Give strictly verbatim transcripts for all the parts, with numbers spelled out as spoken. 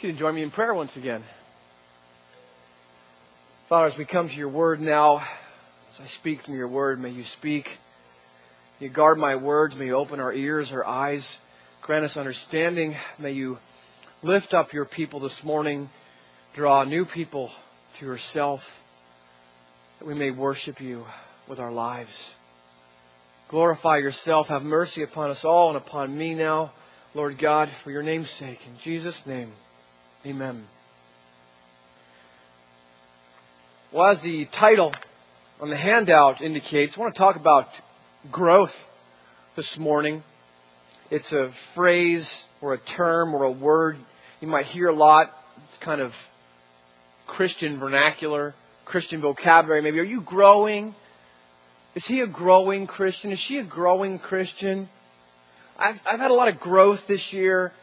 If you can join me in prayer once again. Father, as we come to your word now, as I speak from your word, may you speak. May you guard my words. May you open our ears, our eyes. Grant us understanding. May you lift up your people this morning. Draw new people to yourself, that we may worship you with our lives. Glorify yourself. Have mercy upon us all and upon me now, Lord God, for your name's sake. In Jesus' name, amen. Well, as the title on the handout indicates, I want to talk about growth this morning. It's a phrase or a term or a word you might hear a lot. It's kind of Christian vernacular, Christian vocabulary. Maybe, are you growing? Is he a growing Christian? Is she a growing Christian? I've, I've had a lot of growth this year.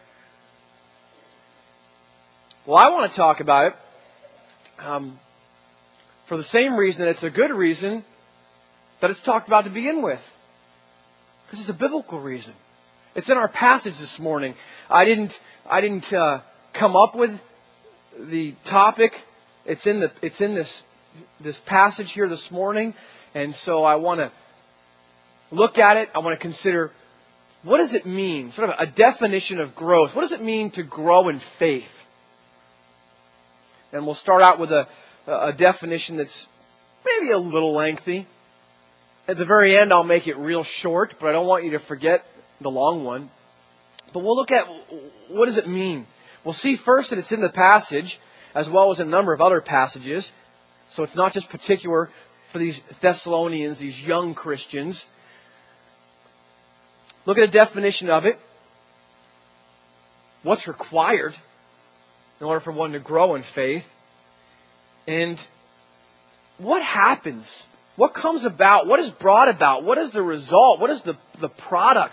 Well, I want to talk about it um, for the same reason that it's a good reason that it's talked about to begin with. Because it's a biblical reason. It's in our passage this morning. I didn't, I didn't uh, come up with the topic. It's in the, it's in this, this passage here this morning. And so I want to look at it. I want to consider, what does it mean? Sort of a definition of growth. What does it mean to grow in faith? And we'll start out with a, a definition that's maybe a little lengthy. At the very end, I'll make it real short, but I don't want you to forget the long one. But we'll look at, what does it mean? We'll see first that it's in the passage, as well as a number of other passages. So it's not just particular for these Thessalonians, these young Christians. Look at a definition of it. What's required in order for one to grow in faith? And what happens? What comes about? What is brought about? What is the result? What is the, the product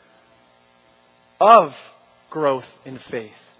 of growth in faith?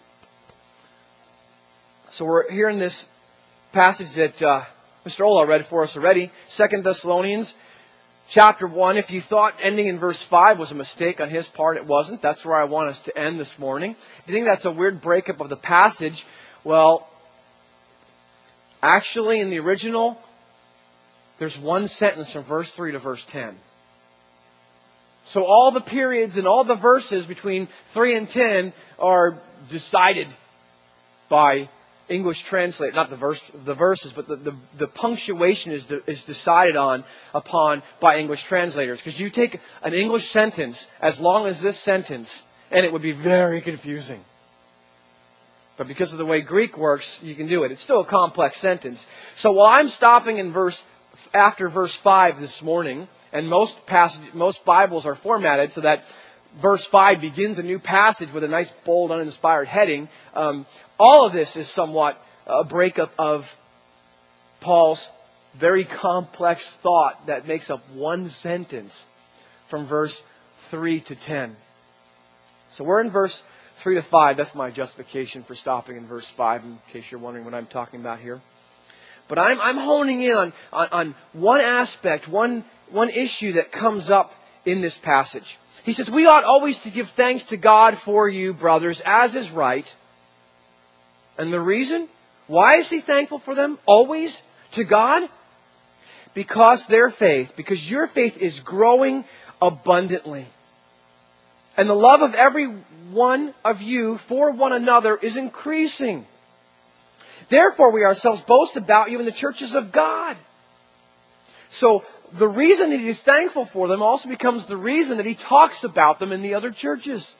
So we're here in this passage that uh, Mister Ola read for us already. Second Thessalonians chapter one. If you thought ending in verse five was a mistake on his part, it wasn't. That's where I want us to end this morning. If you think that's a weird breakup of the passage, well, actually in the original, there's one sentence from verse three to verse ten. So all the periods and all the verses between three and ten are decided by English translate, not the verse, the verses, but the, the, the punctuation is de, is decided on upon by English translators. Because you take an English sentence as long as this sentence, and it would be very confusing. But because of the way Greek works, you can do it. It's still a complex sentence. So while I'm stopping in verse after verse five this morning, and most passage, most Bibles are formatted so that verse five begins a new passage with a nice bold, uninspired heading. Um, all of this is somewhat a breakup of Paul's very complex thought that makes up one sentence from verse three to ten. So we're in verse three to five. That's my justification for stopping in verse five, in case you're wondering what I'm talking about here. But I'm, I'm honing in on, on, on one aspect, one, one issue that comes up in this passage. He says, we ought always to give thanks to God for you, brothers, as is right. And the reason? Why is he thankful for them? Always to God? Because their faith, because your faith is growing abundantly. And the love of every one of you for one another is increasing. Therefore we ourselves boast about you in the churches of God. So the reason that he is thankful for them also becomes the reason that he talks about them in the other churches.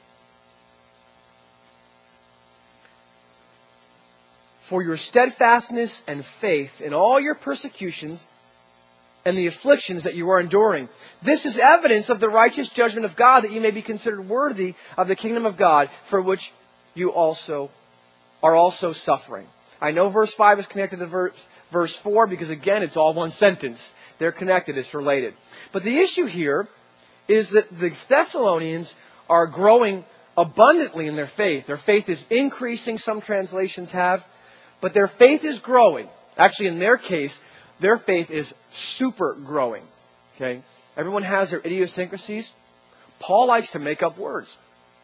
For your steadfastness and faith in all your persecutions and the afflictions that you are enduring. This is evidence of the righteous judgment of God, that you may be considered worthy of the kingdom of God, for which you also are also suffering. I know verse five is connected to verse, verse four because, again, it's all one sentence. They're connected. It's related. But the issue here is that the Thessalonians are growing abundantly in their faith. Their faith is increasing, some translations have. But their faith is growing. Actually, in their case, their faith is super growing. Okay? Everyone has their idiosyncrasies. Paul likes to make up words.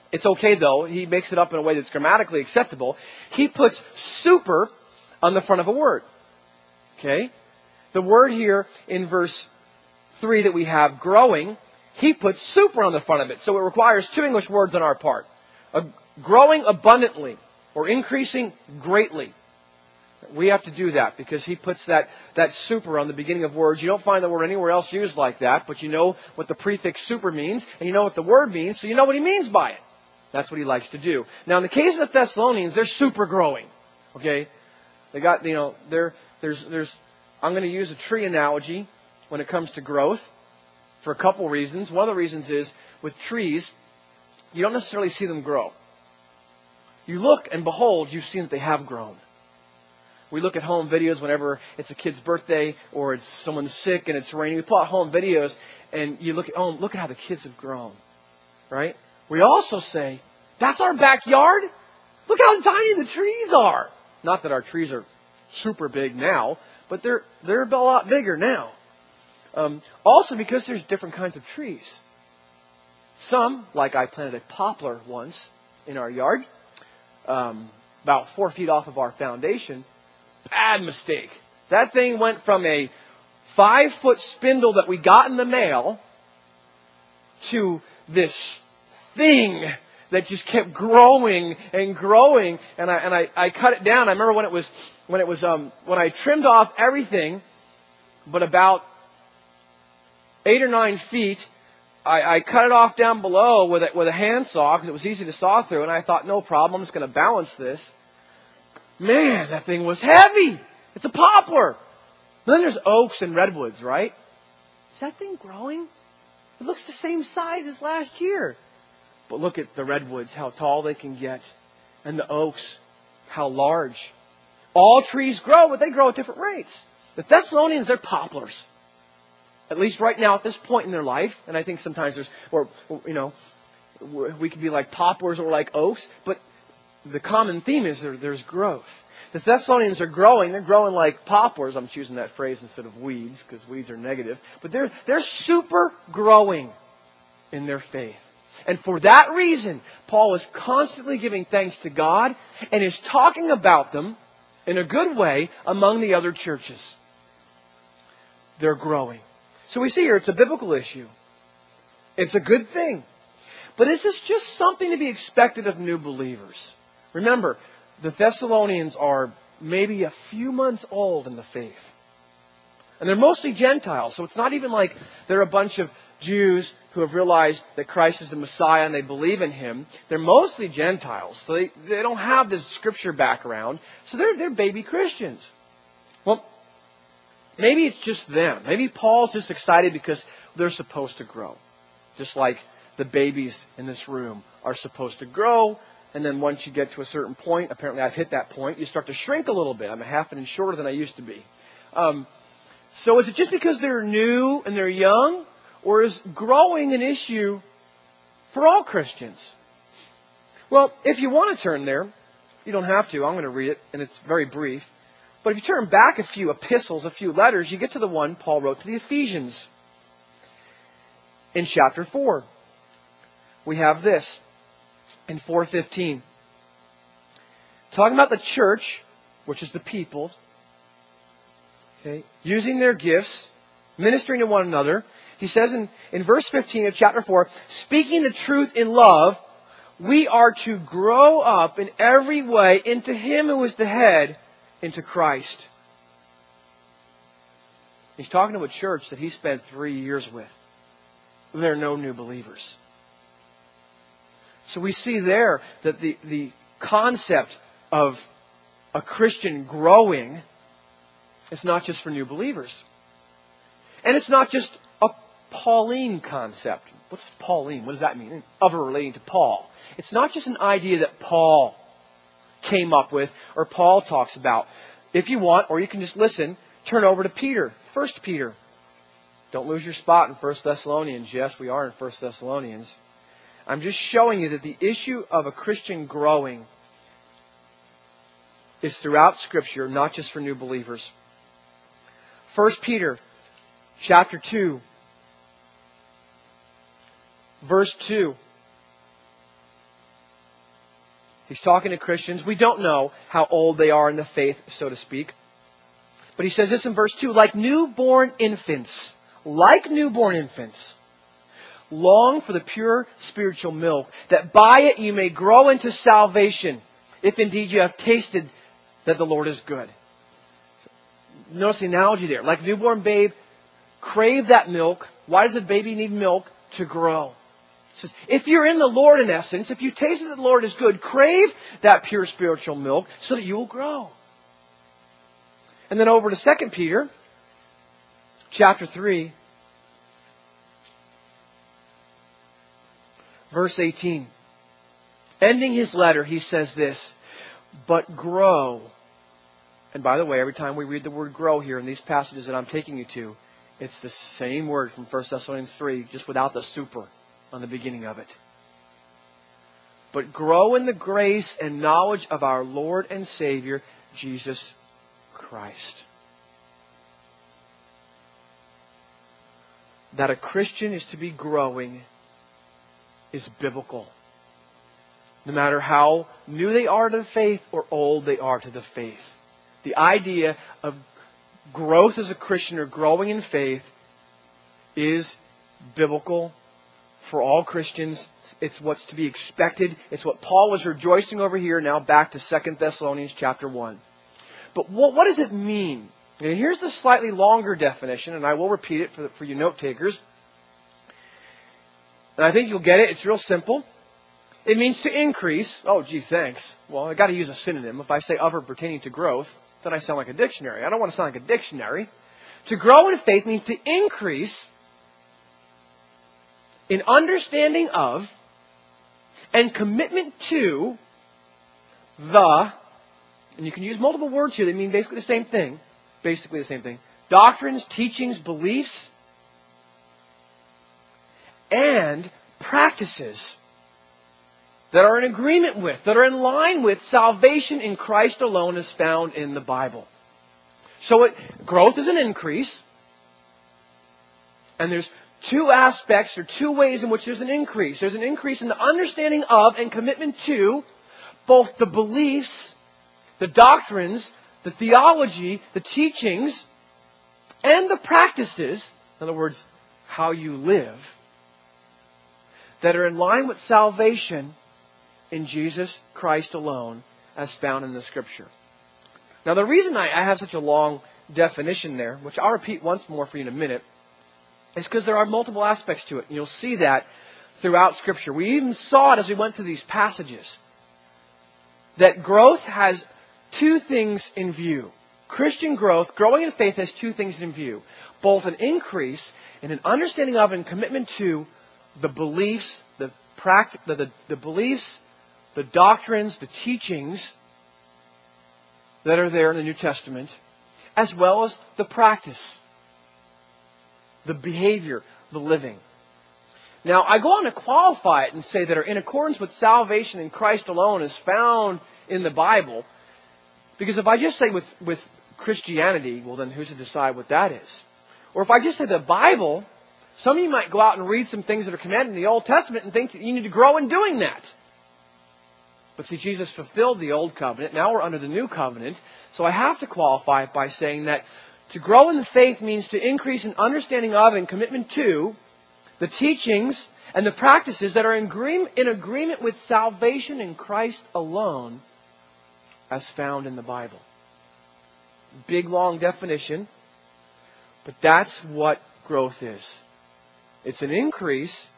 It's okay though. He makes it up in a way that's grammatically acceptable. He puts super on the front of a word. Okay? The word here in verse three that we have, growing, he puts super on the front of it. So it requires two English words on our part. A, growing abundantly or increasing greatly. We have to do that because he puts that, that super on the beginning of words. You don't find the word anywhere else used like that, but you know what the prefix super means, and you know what the word means, so you know what he means by it. That's what he likes to do. Now, in the case of the Thessalonians, they're super growing. Okay? They got, you know, they're, there's, there's, I'm going to use a tree analogy when it comes to growth for a couple reasons. One of the reasons is with trees, you don't necessarily see them grow. You look and behold, you've seen that they have grown. We look at home videos whenever it's a kid's birthday or it's someone's sick and it's raining. We pull out home videos and you look at, oh, look at how the kids have grown. Right? We also say, that's our backyard. Look how tiny the trees are. Not that our trees are super big now, but they're, they're a lot bigger now. Um, also because there's different kinds of trees. Some, like I planted a poplar once in our yard, um, about four feet off of our foundation. Bad mistake. That thing went from a five foot spindle that we got in the mail to this thing that just kept growing and growing. And I, and I, I cut it down. I remember when it was, when it was, um, when I trimmed off everything, but about eight or nine feet, I, I cut it off down below with a, with a handsaw because it was easy to saw through. And I thought, no problem. I'm just going to balance this. Man, that thing was heavy. It's a poplar. But then there's oaks and redwoods, right? Is that thing growing? It looks the same size as last year. But look at the redwoods, how tall they can get. And the oaks, how large. All trees grow, but they grow at different rates. The Thessalonians, they're poplars. At least right now at this point in their life. And I think sometimes there's, or, you know, we can be like poplars or like oaks. But the common theme is there, there's growth. The Thessalonians are growing. They're growing like poplars. I'm choosing that phrase instead of weeds because weeds are negative. But they're, they're super growing in their faith. And for that reason, Paul is constantly giving thanks to God and is talking about them in a good way among the other churches. They're growing. So we see here it's a biblical issue. It's a good thing. But is this just something to be expected of new believers? Remember, the Thessalonians are maybe a few months old in the faith. And they're mostly Gentiles, so it's not even like they're a bunch of Jews who have realized that Christ is the Messiah and they believe in Him. They're mostly Gentiles, so they, they don't have this scripture background, so they're, they're baby Christians. Well, maybe it's just them. Maybe Paul's just excited because they're supposed to grow. Just like the babies in this room are supposed to grow. And then once you get to a certain point, apparently I've hit that point, you start to shrink a little bit. I'm a half an inch shorter than I used to be. Um, so is it just because they're new and they're young? Or is growing an issue for all Christians? Well, if you want to turn there, you don't have to. I'm going to read it, and it's very brief. But if you turn back a few epistles, a few letters, you get to the one Paul wrote to the Ephesians. In chapter four, we have this. In four fifteen, talking about the church, which is the people, okay, using their gifts, ministering to one another. He says in, in verse fifteen of chapter four, speaking the truth in love, we are to grow up in every way into Him who is the head, into Christ. He's talking to a church that he spent three years with. There are no new believers. So we see there that the, the concept of a Christian growing is not just for new believers. And it's not just a Pauline concept. What's Pauline? What does that mean? Of or relating to Paul. It's not just an idea that Paul came up with or Paul talks about. If you want, or you can just listen, turn over to Peter. First Peter. Don't lose your spot in First Thessalonians. Yes, we are in First Thessalonians. I'm just showing you that the issue of a Christian growing is throughout Scripture, not just for new believers. First Peter chapter two, verse two. He's talking to Christians. We don't know how old they are in the faith, so to speak. But he says this in verse two, like newborn infants, like newborn infants, long for the pure spiritual milk, that by it you may grow into salvation, if indeed you have tasted that the Lord is good. Notice the analogy there. Like newborn babe, crave that milk. Why does a baby need milk? To grow. It says, if you're in the Lord, in essence, if you tasted that the Lord is good, crave that pure spiritual milk so that you will grow. And then over to Second Peter, chapter three, verse eighteen. Ending his letter, he says this, but grow. And by the way, every time we read the word grow here in these passages that I'm taking you to, it's the same word from First Thessalonians three, just without the super on the beginning of it. But grow in the grace and knowledge of our Lord and Savior, Jesus Christ. That a Christian is to be growing is biblical. No matter how new they are to the faith or old they are to the faith. The idea of growth as a Christian or growing in faith is biblical for all Christians. It's what's to be expected. It's what Paul was rejoicing over here. Now back to Second Thessalonians chapter one. But what, what does it mean? And here's the slightly longer definition, and I will repeat it for, the, for you note takers. And I think you'll get it. It's real simple. It means to increase. Oh, gee, thanks. Well, I got to use a synonym. If I say other pertaining to growth, then I sound like a dictionary. I don't want to sound like a dictionary. To grow in faith means to increase in understanding of and commitment to the, and you can use multiple words here. They mean basically the same thing. Basically the same thing. Doctrines, teachings, beliefs, and practices that are in agreement with, that are in line with salvation in Christ alone as found in the Bible. So it, growth is an increase. And there's two aspects or two ways in which there's an increase. There's an increase in the understanding of and commitment to both the beliefs, the doctrines, the theology, the teachings, and the practices, in other words, how you live, that are in line with salvation in Jesus Christ alone as found in the Scripture. Now the reason I, I have such a long definition there, which I'll repeat once more for you in a minute, is because there are multiple aspects to it. And you'll see that throughout Scripture. We even saw it as we went through these passages. That growth has two things in view. Christian growth, growing in faith, has two things in view. Both an increase in an understanding of and commitment to the beliefs, the, practic- the, the, the beliefs, the doctrines, the teachings that are there in the New Testament, as well as the practice, the behavior, the living. Now, I go on to qualify it and say that are in accordance with salvation in Christ alone is found in the Bible. Because if I just say with, with Christianity, well then who's to decide what that is? Or if I just say the Bible, some of you might go out and read some things that are commanded in the Old Testament and think that you need to grow in doing that. But see, Jesus fulfilled the Old Covenant. Now we're under the New Covenant. So I have to qualify it by saying that to grow in the faith means to increase in understanding of and commitment to the teachings and the practices that are in agreement with salvation in Christ alone as found in the Bible. Big, long definition. But that's what growth is. It's an increase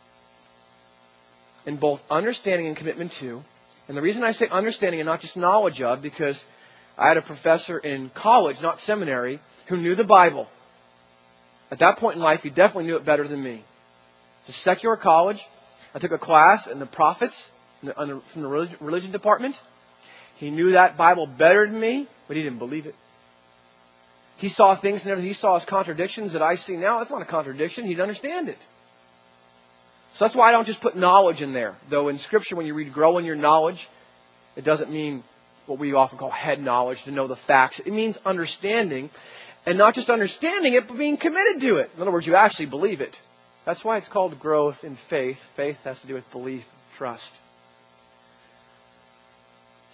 in both understanding and commitment to. And the reason I say understanding and not just knowledge of, because I had a professor in college, not seminary, who knew the Bible. At that point in life, he definitely knew it better than me. It's a secular college. I took a class in the prophets in the, the, from the religion, religion department. He knew that Bible better than me, but he didn't believe it. He saw things and everything he saw as contradictions that I see now. That's not a contradiction. He'd understand it. So that's why I don't just put knowledge in there. Though in Scripture, when you read grow in your knowledge, it doesn't mean what we often call head knowledge, to know the facts. It means understanding. And not just understanding it, but being committed to it. In other words, you actually believe it. That's why it's called growth in faith. Faith has to do with belief, trust.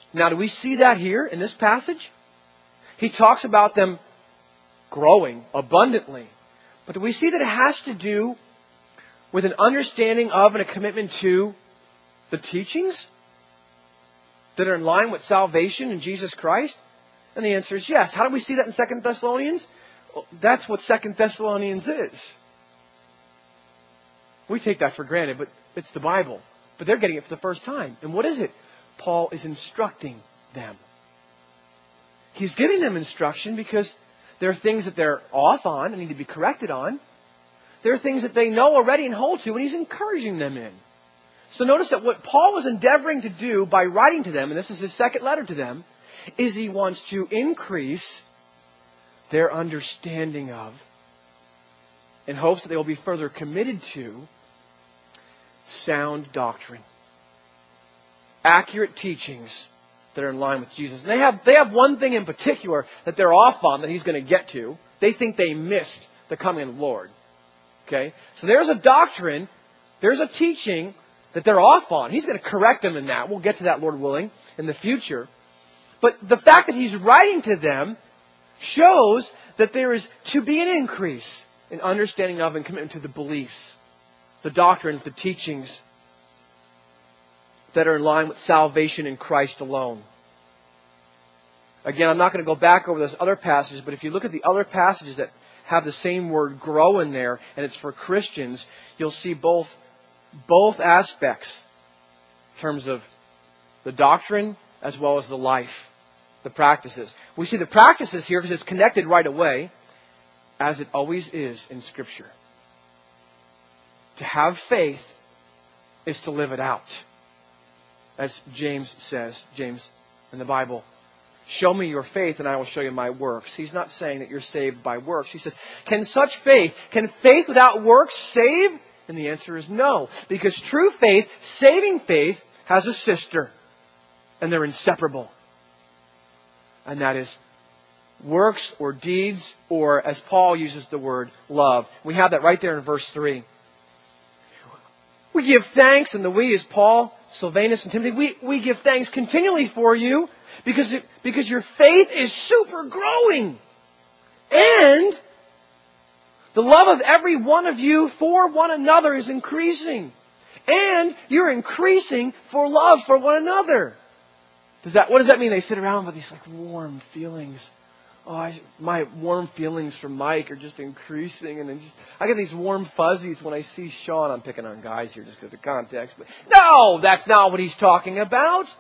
Now, do we see that here in this passage? He talks about them growing abundantly. But do we see that it has to do with an understanding of and a commitment to the teachings that are in line with salvation in Jesus Christ? And the answer is yes. How do we see that in Second Thessalonians? Well, that's what Second Thessalonians is. We take that for granted, but it's the Bible. But they're getting it for the first time. And what is it? Paul is instructing them. He's giving them instruction because there are things that they're off on and need to be corrected on. There are things that they know already and hold to, and he's encouraging them in. So notice that what Paul was endeavoring to do by writing to them, and this is his second letter to them, is he wants to increase their understanding of, in hopes that they will be further committed to, sound doctrine. Accurate teachings that are in line with Jesus. And they have, they have one thing in particular that they're off on that he's going to get to. They think they missed the coming of the Lord. Okay? So there's a doctrine, there's a teaching that they're off on. He's going to correct them in that. We'll get to that, Lord willing, in the future. But the fact that he's writing to them shows that there is to be an increase in understanding of and commitment to the beliefs, the doctrines, the teachings that are in line with salvation in Christ alone. Again, I'm not going to go back over those other passages, but if you look at the other passages that have the same word grow in there, and it's for Christians, you'll see both, both aspects in terms of the doctrine as well as the life, the practices. We see the practices here because it's connected right away, as it always is in Scripture. To have faith is to live it out. As James says, James in the Bible, show me your faith and I will show you my works. He's not saying that you're saved by works. He says, can such faith, can faith without works save? And the answer is no. Because true faith, saving faith, has a sister. And they're inseparable. And that is works or deeds, or as Paul uses the word, love. We have that right there in verse three. We give thanks, and the we is Paul, Silvanus, and Timothy. We, we give thanks continually for you because, it, because your faith is super growing. And the love of every one of you for one another is increasing. And you're increasing for love for one another. Does that, what does that mean? They sit around with these like warm feelings. Oh, I, my warm feelings for Mike are just increasing, and just I get these warm fuzzies when I see Sean. I'm picking on guys here just because of the context, but no, that's not what he's talking about.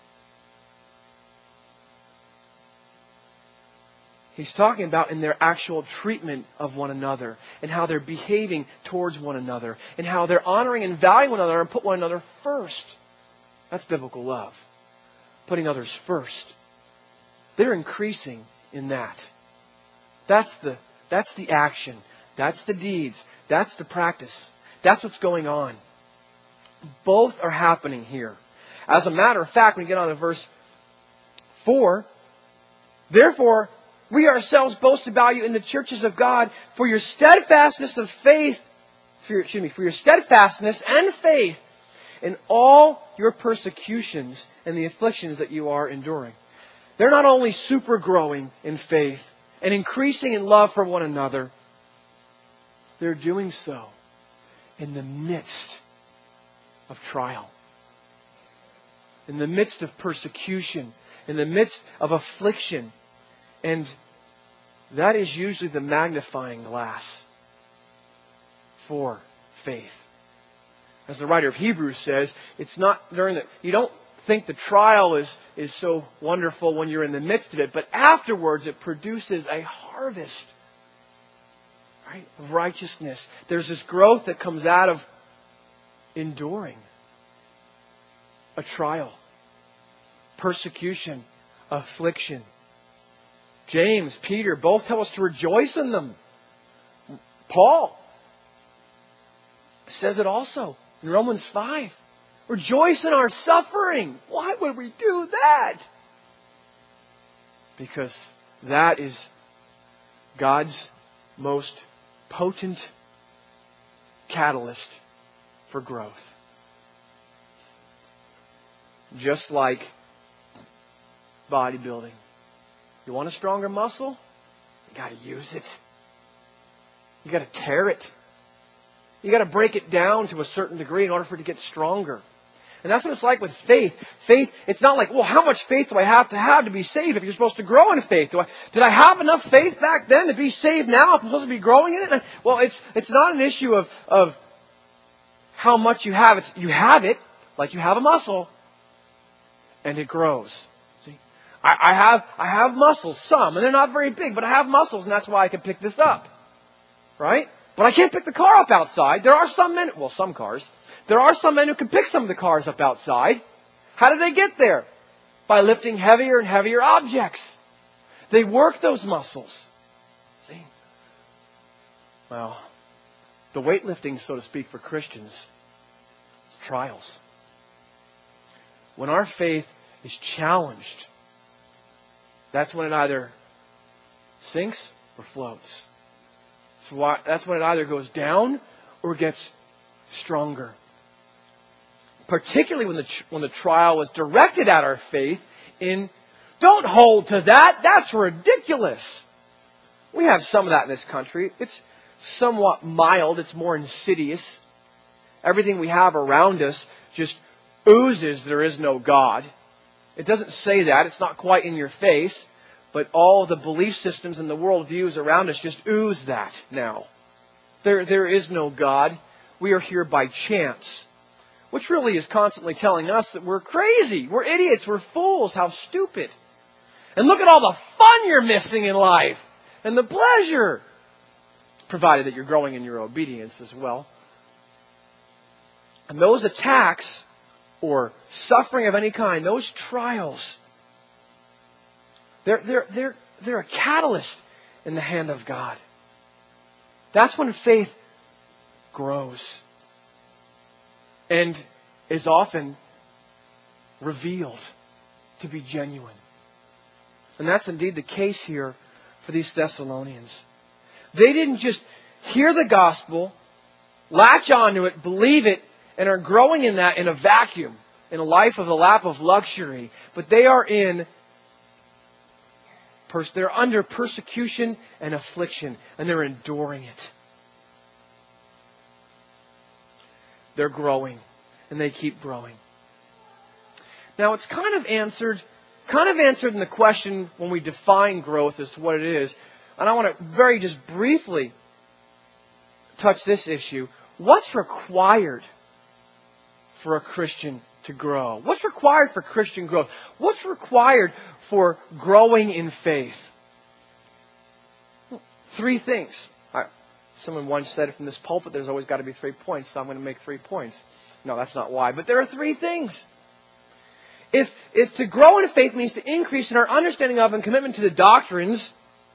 He's talking about in their actual treatment of one another, and how they're behaving towards one another, and how they're honoring and valuing one another and put one another first. That's biblical love. Putting others first. They're increasing in that. That's the, that's the action. That's the deeds. That's the practice. That's what's going on. Both are happening here. As a matter of fact, when we get on to verse four, therefore, we ourselves boast about you in the churches of God for your steadfastness of faith, for your, excuse me, for your steadfastness and faith in all your persecutions and the afflictions that you are enduring. They're not only super growing in faith and increasing in love for one another, they're doing so in the midst of trial, in the midst of persecution, in the midst of affliction. And that is usually the magnifying glass for faith. As the writer of Hebrews says, it's not during the, you don't think the trial is, is so wonderful when you're in the midst of it, but afterwards it produces a harvest, right, of righteousness. There's this growth that comes out of enduring a trial, persecution, affliction. James, Peter, both tell us to rejoice in them. Paul says it also in Romans five. Rejoice in our suffering. Why would we do that? Because that is God's most potent catalyst for growth. Just like bodybuilding. You want a stronger muscle? You got to use it. You got to tear it. You got to break it down to a certain degree in order for it to get stronger. And that's what it's like with faith. Faith, it's not like, well, how much faith do I have to have to be saved if you're supposed to grow in faith? Do I, did I have enough faith back then to be saved now if I'm supposed to be growing in it? Well, it's, it's not an issue of, of how much you have. It's, you have it like you have a muscle and it grows. See, I, I have, I have muscles, some, and they're not very big, but I have muscles and that's why I can pick this up. Right? But I can't pick the car up outside. There are some men, well, some cars. There are some men who can pick some of the cars up outside. How do they get there? By lifting heavier and heavier objects. They work those muscles. See? Well, the weightlifting, so to speak, for Christians is trials. When our faith is challenged, that's when it either sinks or floats. That's when it either goes down or gets stronger. Particularly when the when the trial was directed at our faith in, don't hold to that, that's ridiculous. We have some of that in this country. It's somewhat mild, it's more insidious. Everything we have around us just oozes there is no God. It doesn't say that, it's not quite in your face, but all the belief systems and the worldviews around us just ooze that now. There, there is no God. We are here by chance. Which really is constantly telling us that we're crazy, we're idiots, we're fools, how stupid. And look at all the fun you're missing in life and the pleasure, provided that you're growing in your obedience as well. And those attacks or suffering of any kind, those trials, they're, they're, they're, they're a catalyst in the hand of God. That's when faith grows. And is often revealed to be genuine. And that's indeed the case here for these Thessalonians. They didn't just hear the gospel, latch onto it, believe it, and are growing in that in a vacuum, in a life of the lap of luxury. But they are in, they're under persecution and affliction, and they're enduring it. They're growing, and they keep growing. Now, it's kind of answered, kind of answered in the question when we define growth as to what it is. And I want to very just briefly touch this issue. What's required for a Christian to grow? What's required for Christian growth? What's required for growing in faith? Three things. Someone once said from this pulpit, there's always got to be three points, so I'm going to make three points. No, that's not why. But there are three things. If, if to grow in faith means to increase in our understanding of and commitment to the doctrines,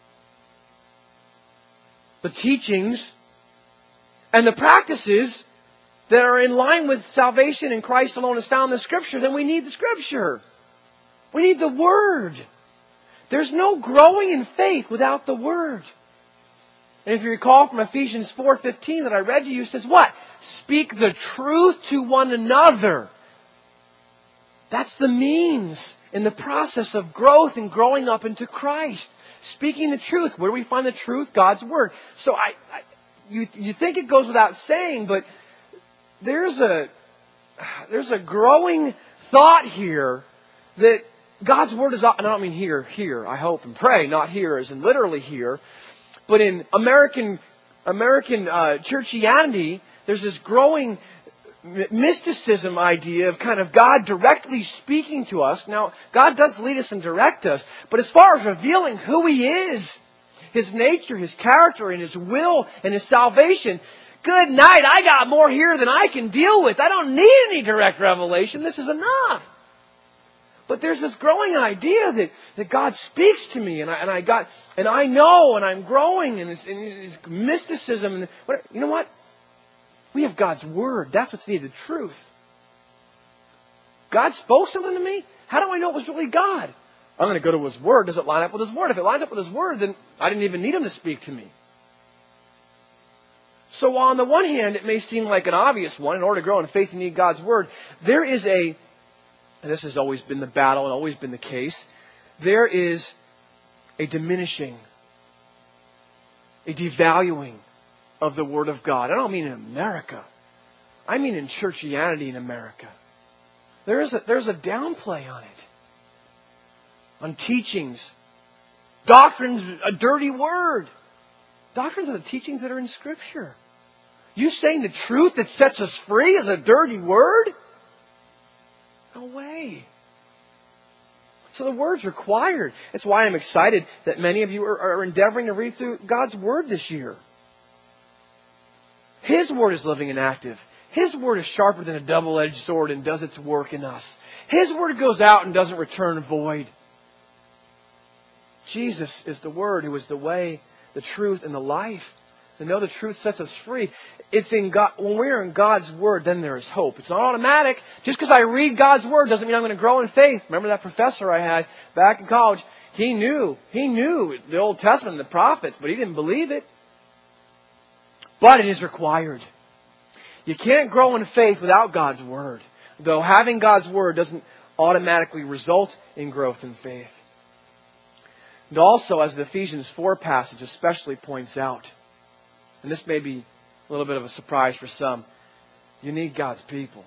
the teachings, and the practices that are in line with salvation in Christ alone as found in the Scripture, then we need the Scripture. We need the Word. There's no growing in faith without the Word. And if you recall from Ephesians four fifteen that I read to you, it says what? Speak the truth to one another. That's the means in the process of growth and growing up into Christ. Speaking the truth. Where do we find the truth? God's Word. So I, I you, you think it goes without saying, but there's a, there's a growing thought here that God's Word is, and I don't mean here, here, I hope and pray, not here as in literally here. But in American American uh, churchianity, there's this growing mysticism idea of kind of God directly speaking to us. Now, God does lead us and direct us, but as far as revealing who He is, His nature, His character, and His will, and His salvation, good night, I got more here than I can deal with. I don't need any direct revelation. This is enough. But there's this growing idea that, that God speaks to me, and I and I got and I know, and I'm growing, and it's, and it's mysticism. And what, you know what? We have God's Word. That's what's needed. Truth. God spoke something to me. How do I know it was really God? I'm going to go to His Word. Does it line up with His Word? If it lines up with His Word, then I didn't even need Him to speak to me. So while on the one hand, it may seem like an obvious one. In order to grow in faith, you need God's Word. There is a And this has always been the battle and always been the case. there is a diminishing, a devaluing of the Word of God. I don't mean in America. I mean in churchianity in America. There is a, there's a downplay on it. On teachings. Doctrine's a dirty word. Doctrines are the teachings that are in Scripture. You saying the truth that sets us free is a dirty word? No way. So the Word's required. That's why I'm excited that many of you are, are endeavoring to read through God's Word this year. His Word is living and active. His Word is sharper than a double-edged sword and does its work in us. His Word goes out and doesn't return void. Jesus is the Word who is the way, the truth, and the life. To know the truth sets us free. It's in God. When we're in God's Word, then there is hope. It's not automatic. Just because I read God's Word doesn't mean I'm going to grow in faith. Remember that professor I had back in college? He knew. He knew the Old Testament and the prophets, but he didn't believe it. But it is required. You can't grow in faith without God's Word. Though having God's Word doesn't automatically result in growth in faith. And also, as the Ephesians four passage especially points out, and this may be a little bit of a surprise for some, you need God's people.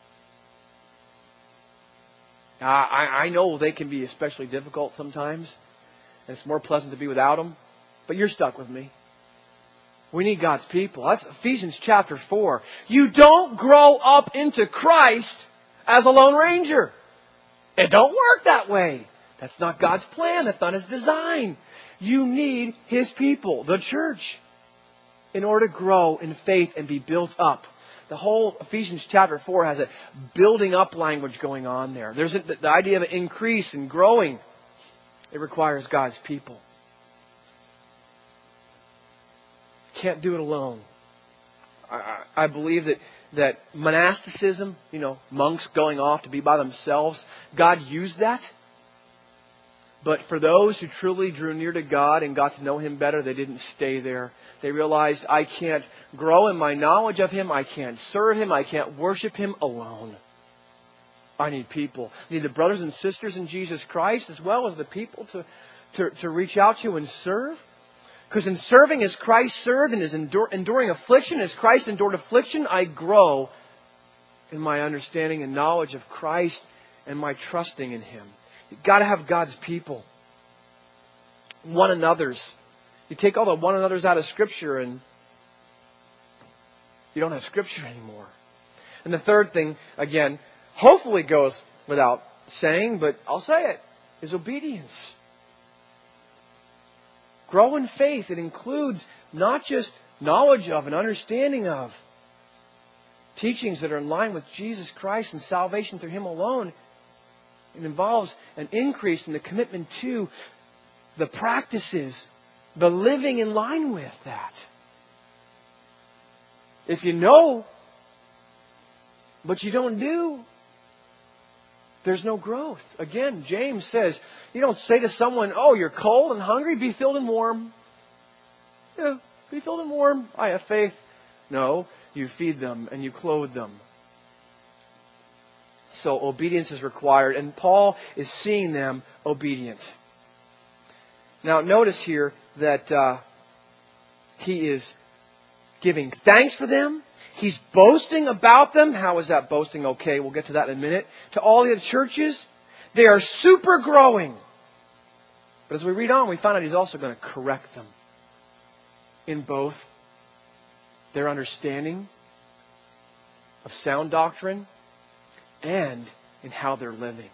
Now, I, I know they can be especially difficult sometimes, and it's more pleasant to be without them, but you're stuck with me. We need God's people. That's Ephesians chapter four. You don't grow up into Christ as a Lone Ranger. It don't work that way. That's not God's plan. That's not His design. You need His people, the church, in order to grow in faith and be built up. The whole Ephesians chapter four has a building up language going on there. There's a, the idea of an increase and growing. It requires God's people. Can't do it alone. I, I believe that, that monasticism, you know, monks going off to be by themselves, God used that. But for those who truly drew near to God and got to know Him better, they didn't stay there. They realized, I can't grow in my knowledge of Him. I can't serve Him. I can't worship Him alone. I need people. I need the brothers and sisters in Jesus Christ as well as the people to, to, to reach out to and serve. Because in serving as Christ served and as endure, enduring affliction as Christ endured affliction, I grow in my understanding and knowledge of Christ and my trusting in Him. You've got to have God's people. One another's. You take all the one another's out of Scripture and you don't have Scripture anymore. And the third thing, again, hopefully goes without saying, but I'll say it, is obedience. Grow in faith. It includes not just knowledge of and understanding of teachings that are in line with Jesus Christ and salvation through Him alone. It involves an increase in the commitment to the practices, the living in line with that. If you know, but you don't do, there's no growth. Again, James says, you don't say to someone, oh, you're cold and hungry, be filled and warm. Yeah, be filled and warm. I have faith. No, you feed them and you clothe them. So obedience is required, and Paul is seeing them obedient. Now notice here that uh, he is giving thanks for them. He's boasting about them. How is that boasting? Okay, we'll get to that in a minute. To all the other churches, they are super growing. But as we read on, we find out he's also going to correct them in both their understanding of sound doctrine and in how they're living.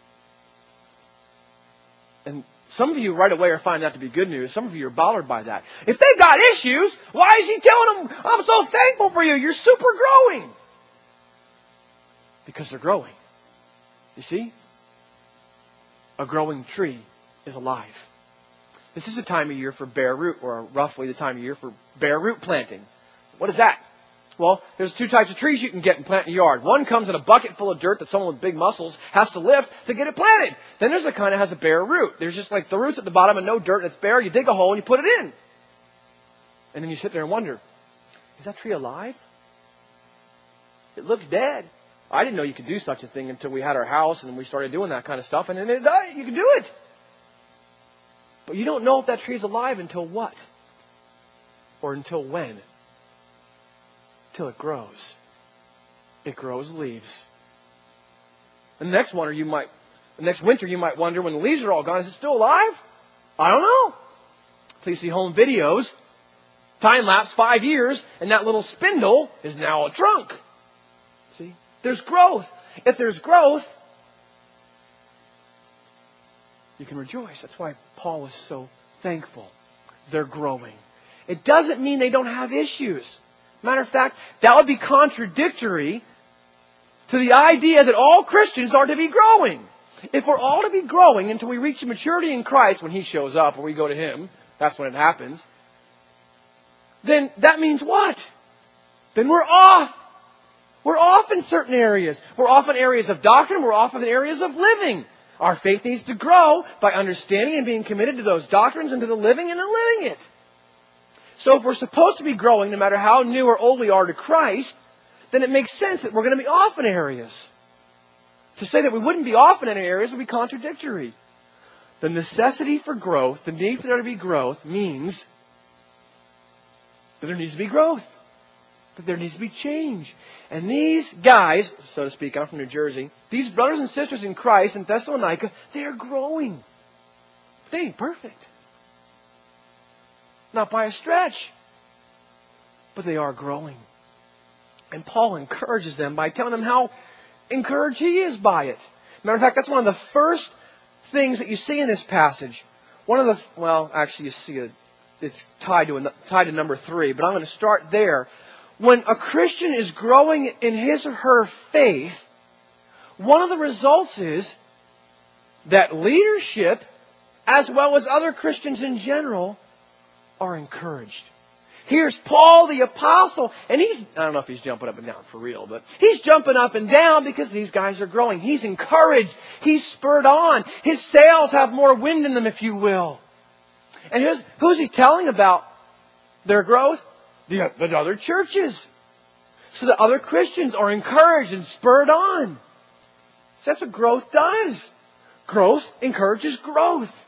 And some of you right away are finding that to be good news. Some of you are bothered by that. If they've got issues, why is he telling them, I'm so thankful for you, you're super growing? Because they're growing. You see? A growing tree is alive. This is the time of year for bare root, or roughly the time of year for bare root planting. What is that? Well, there's two types of trees you can get and plant in your yard. One comes in a bucket full of dirt that someone with big muscles has to lift to get it planted. Then there's the kind that has a bare root. There's just like the roots at the bottom and no dirt and it's bare. You dig a hole and you put it in. And then you sit there and wonder, is that tree alive? It looks dead. I didn't know you could do such a thing until we had our house and we started doing that kind of stuff. And then it died. You can do it. But you don't know if that tree is alive until what? Or until when? Till it grows. It grows leaves. And the next winter you might, the next winter you might wonder, when the leaves are all gone, is it still alive? I don't know. Until you see home videos, time lapse five years, and that little spindle is now a trunk. See? There's growth. If there's growth, you can rejoice. That's why Paul was so thankful. They're growing. It doesn't mean they don't have issues. Matter of fact, that would be contradictory to the idea that all Christians are to be growing. If we're all to be growing until we reach maturity in Christ, when He shows up or we go to Him, that's when it happens, then that means what? Then we're off. We're off in certain areas. We're off in areas of doctrine. We're off in areas of living. Our faith needs to grow by understanding and being committed to those doctrines and to the living and the living it. So if we're supposed to be growing, no matter how new or old we are to Christ, then it makes sense that we're going to be off in areas. To say that we wouldn't be off in any areas would be contradictory. The necessity for growth, the need for there to be growth, means that there needs to be growth. That there needs to be change. And these guys, so to speak, I'm from New Jersey, these brothers and sisters in Christ in Thessalonica, they are growing. They ain't perfect. Not by a stretch. But they are growing. And Paul encourages them by telling them how encouraged he is by it. Matter of fact, that's one of the first things that you see in this passage. One of the, well, actually you see it, it's tied to, tied to number three, but I'm going to start there. When a Christian is growing in his or her faith, one of the results is that leadership, as well as other Christians in general, are encouraged. Here's Paul the Apostle, and he's, I don't know if he's jumping up and down for real, but he's jumping up and down because these guys are growing. He's encouraged. He's spurred on. His sails have more wind in them, if you will. And who's, who's he telling about their growth? The, the other churches. So that other Christians are encouraged and spurred on. So that's what growth does. Growth encourages growth.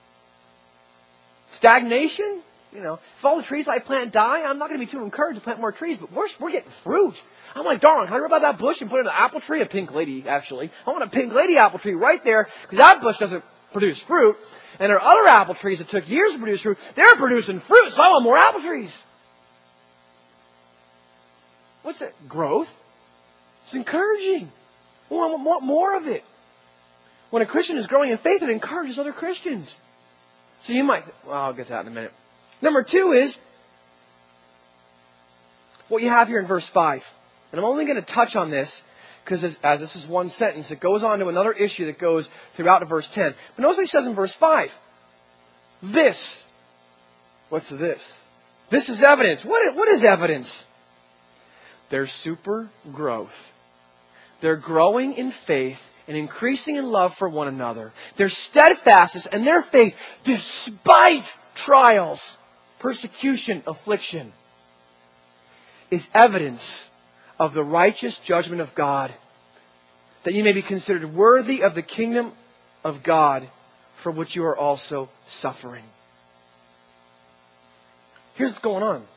Stagnation? You know, if all the trees I plant die, I'm not going to be too encouraged to plant more trees, but we're, we're getting fruit. I'm like, darling, can I rip about that bush and put in an apple tree? A pink lady, actually. I want a pink lady apple tree right there, because that bush doesn't produce fruit. And there are other apple trees that took years to produce fruit. They're producing fruit, so I want more apple trees. What's that? Growth? It's encouraging. We want more, more of it. When a Christian is growing in faith, it encourages other Christians. So you might, well, I'll get to that in a minute. Number two is what you have here in verse five. And I'm only going to touch on this because as, as this is one sentence, it goes on to another issue that goes throughout to verse ten. But notice what he says in verse five. This. What's this? This is evidence. What, what is evidence? Their super growth. They're growing in faith and increasing in love for one another. Their steadfastness and their faith despite trials, persecution, affliction, is evidence of the righteous judgment of God, that you may be considered worthy of the kingdom of God for which you are also suffering. Here's what's going on.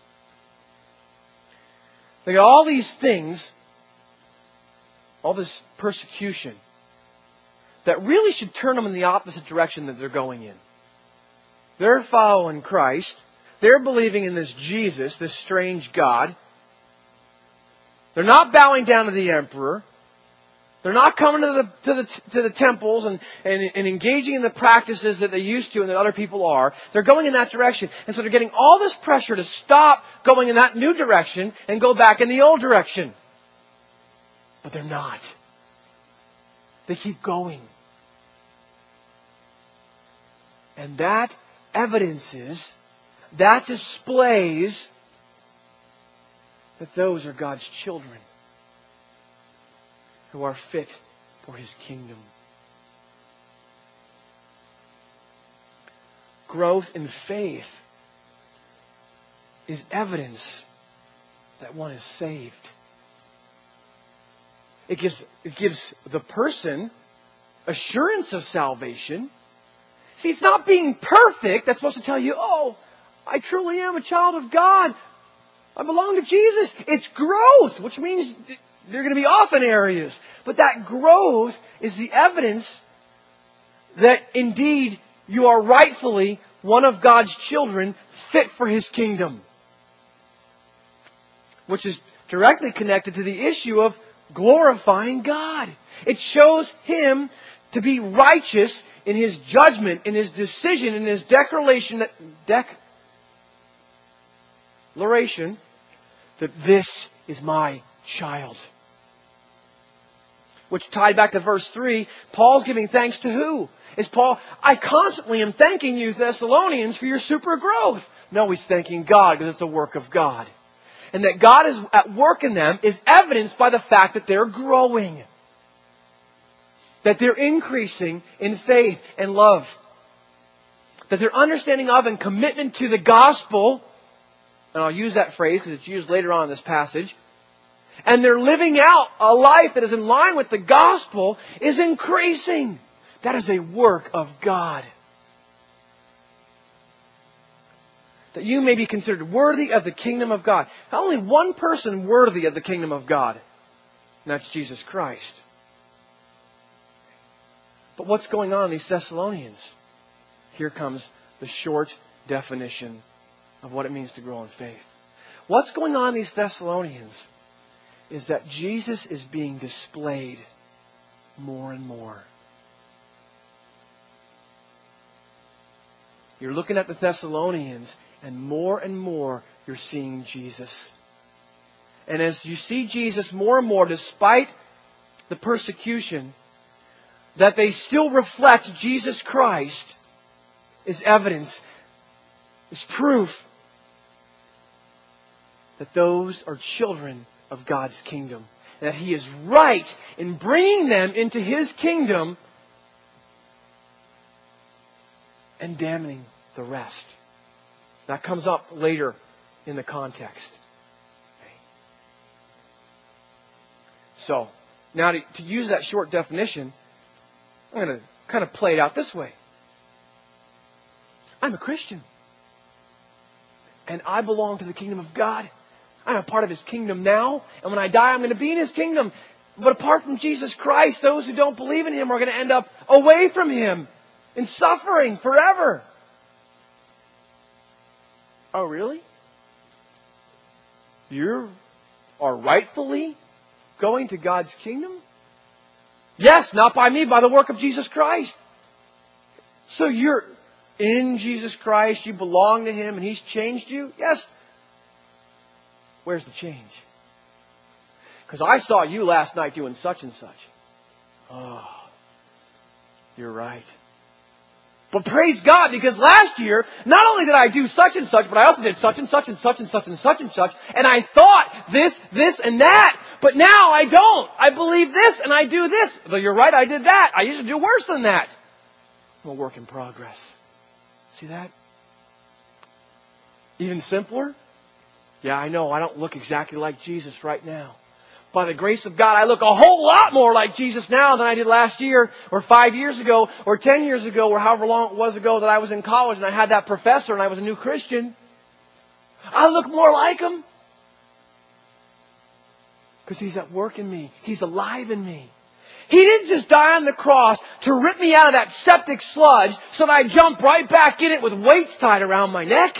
They got all these things, all this persecution, that really should turn them in the opposite direction that they're going in. They're following Christ. They're believing in this Jesus, this strange God. They're not bowing down to the emperor. They're not coming to the to the to the temples and, and, and engaging in the practices that they used to and that other people are. They're going in that direction. And so they're getting all this pressure to stop going in that new direction and go back in the old direction. But they're not. They keep going. And that evidences, that displays that those are God's children who are fit for His kingdom. Growth in faith is evidence that one is saved. It gives, it gives the person assurance of salvation. See, it's not being perfect that's supposed to tell you, oh, I truly am a child of God. I belong to Jesus. It's growth, which means there are going to be off in areas. But that growth is the evidence that indeed you are rightfully one of God's children fit for His kingdom. Which is directly connected to the issue of glorifying God. It shows Him to be righteous in His judgment, in His decision, in His declaration, declaration that this is my child. Which tied back to verse three, Paul's giving thanks to who? Is Paul, I constantly am thanking you, Thessalonians, for your super growth. No, he's thanking God because it's a work of God. And that God is at work in them is evidenced by the fact that they're growing. That they're increasing in faith and love. That their understanding of and commitment to the gospel, and I'll use that phrase because it's used later on in this passage, and they're living out a life that is in line with the gospel is increasing. That is a work of God. That you may be considered worthy of the kingdom of God. Only one person worthy of the kingdom of God. And that's Jesus Christ. But what's going on in these Thessalonians? Here comes the short definition of what it means to grow in faith. What's going on in these Thessalonians is that Jesus is being displayed more and more. You're looking at the Thessalonians, and more and more you're seeing Jesus. And as you see Jesus more and more, despite the persecution, that they still reflect Jesus Christ is evidence, is proof that those are children of God's kingdom. That He is right in bringing them into His kingdom and damning the rest. That comes up later in the context. Okay. So, now to, to use that short definition, I'm going to kind of play it out this way. I'm a Christian. And I belong to the kingdom of God. I'm a part of His kingdom now. And when I die, I'm going to be in His kingdom. But apart from Jesus Christ, those who don't believe in Him are going to end up away from Him in suffering forever. Oh, really? You are rightfully going to God's kingdom? Yes, not by me, by the work of Jesus Christ. So you're in Jesus Christ, you belong to Him, and He's changed you? Yes. Where's the change? Because I saw you last night doing such and such. Oh, you're right. But praise God, because last year, not only did I do such and such, but I also did such and such and such and such and such and such. And I thought this, this, and that. But now I don't. I believe this and I do this. But you're right, I did that. I used to do worse than that. I'm a work in progress. See that? Even simpler? Yeah, I know, I don't look exactly like Jesus right now. By the grace of God, I look a whole lot more like Jesus now than I did last year, or five years ago, or ten years ago, or however long it was ago that I was in college and I had that professor and I was a new Christian. I look more like Him. Because He's at work in me. He's alive in me. He didn't just die on the cross to rip me out of that septic sludge so that I jump right back in it with weights tied around my neck.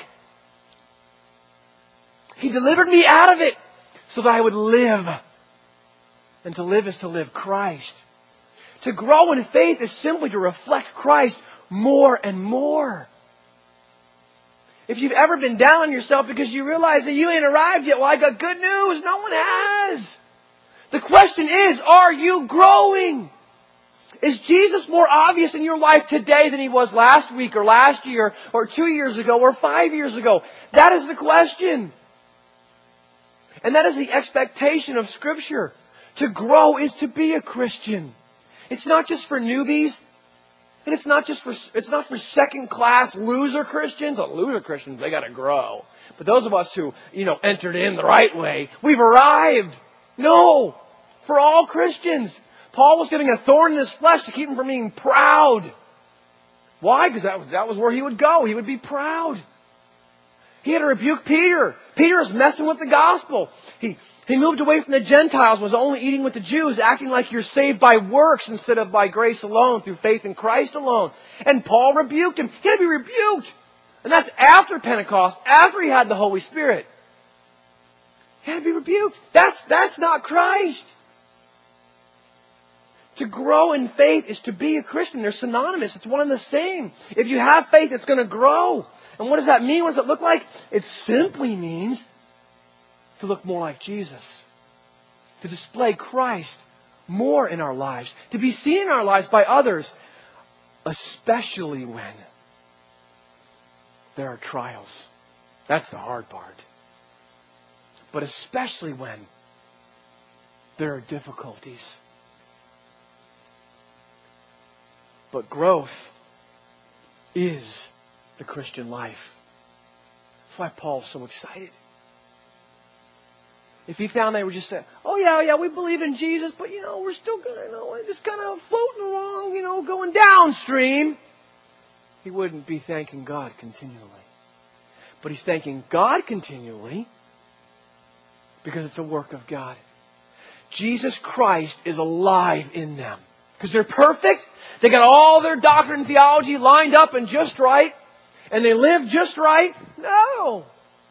He delivered me out of it so that I would live. And to live is to live Christ. To grow in faith is simply to reflect Christ more and more. If you've ever been down on yourself because you realize that you ain't arrived yet, well, I got good news. No one has. The question is, are you growing? Is Jesus more obvious in your life today than He was last week or last year or two years ago or five years ago? That is the question. And that is the expectation of Scripture. To grow is to be a Christian. It's not just for newbies. And it's not just for, it's not for second class loser Christians. The loser Christians, they gotta grow. But those of us who, you know, entered in the right way, we've arrived. No! For all Christians. Paul was giving a thorn in his flesh to keep him from being proud. Why? Because that was, that was where he would go. He would be proud. He had to rebuke Peter. Peter was messing with the gospel. He, he moved away from the Gentiles, was only eating with the Jews, acting like you're saved by works instead of by grace alone, through faith in Christ alone. And Paul rebuked him. He had to be rebuked. And that's after Pentecost, after he had the Holy Spirit. He had to be rebuked. That's, that's not Christ. To grow in faith is to be a Christian. They're synonymous. It's one and the same. If you have faith, it's going to grow. And what does that mean? What does it look like? It simply means to look more like Jesus. To display Christ more in our lives. To be seen in our lives by others. Especially when there are trials. That's the hard part. But especially when there are difficulties. But growth is the Christian life. That's why Paul's so excited. If he found they were just saying, oh yeah, yeah, we believe in Jesus, but you know, we're still gonna, you know, just kind of floating along, you know, going downstream, he wouldn't be thanking God continually. But he's thanking God continually because it's a work of God. Jesus Christ is alive in them. Because they're perfect. They got all their doctrine and theology lined up and just right. And they live just right. No.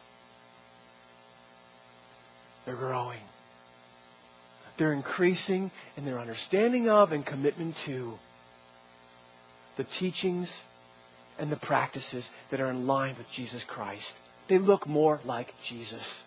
They're growing. They're increasing in their understanding of and commitment to the teachings and the practices that are in line with Jesus Christ. They look more like Jesus.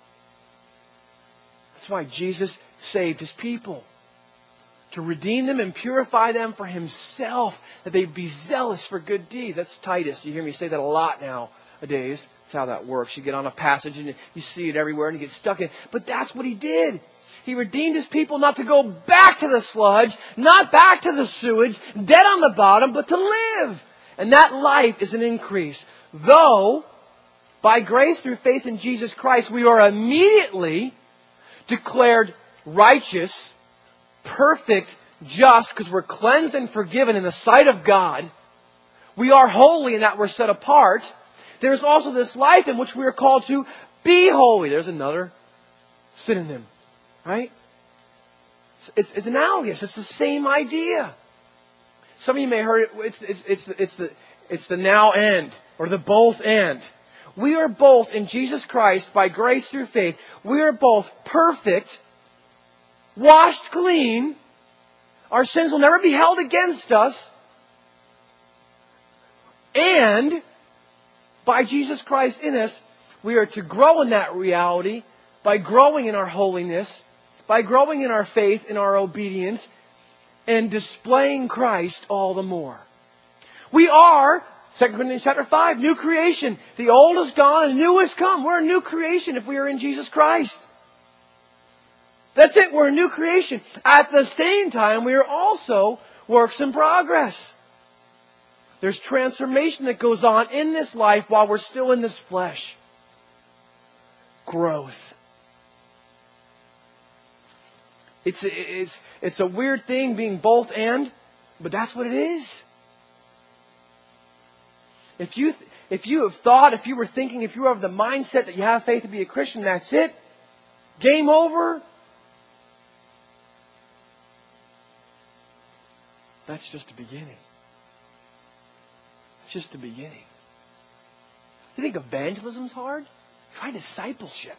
That's why Jesus saved His people. To redeem them and purify them for Himself, that they'd be zealous for good deeds. That's Titus. You hear me say that a lot nowadays. That's how that works. You get on a passage and you see it everywhere and you get stuck in it. But that's what He did. He redeemed His people not to go back to the sludge, not back to the sewage, dead on the bottom, but to live. And that life is an increase. Though, by grace through faith in Jesus Christ, we are immediately declared righteous, perfect, just, because we're cleansed and forgiven in the sight of God. We are holy in that we're set apart. There's also this life in which we are called to be holy. There's another synonym, right? It's, it's analogous. It's the same idea. Some of you may have heard it. It's, it's, it's, it's, the, it's the now and, or the both and. We are both in Jesus Christ by grace through faith. We are both perfect, washed clean. Our sins will never be held against us. And by Jesus Christ in us, we are to grow in that reality by growing in our holiness, by growing in our faith, in our obedience, and displaying Christ all the more. We are, Second Corinthians chapter five, new creation. The old is gone and new has come. We're a new creation if we are in Jesus Christ. That's it. We're a new creation. At the same time, we are also works in progress. There's transformation that goes on in this life while we're still in this flesh. Growth. It's, it's, it's a weird thing being both and, but that's what it is. If you, if you have thought, if you were thinking, if you have the mindset that you have faith to be a Christian, that's it. Game over. That's just the beginning. It's just the beginning. You think evangelism's hard? Try discipleship.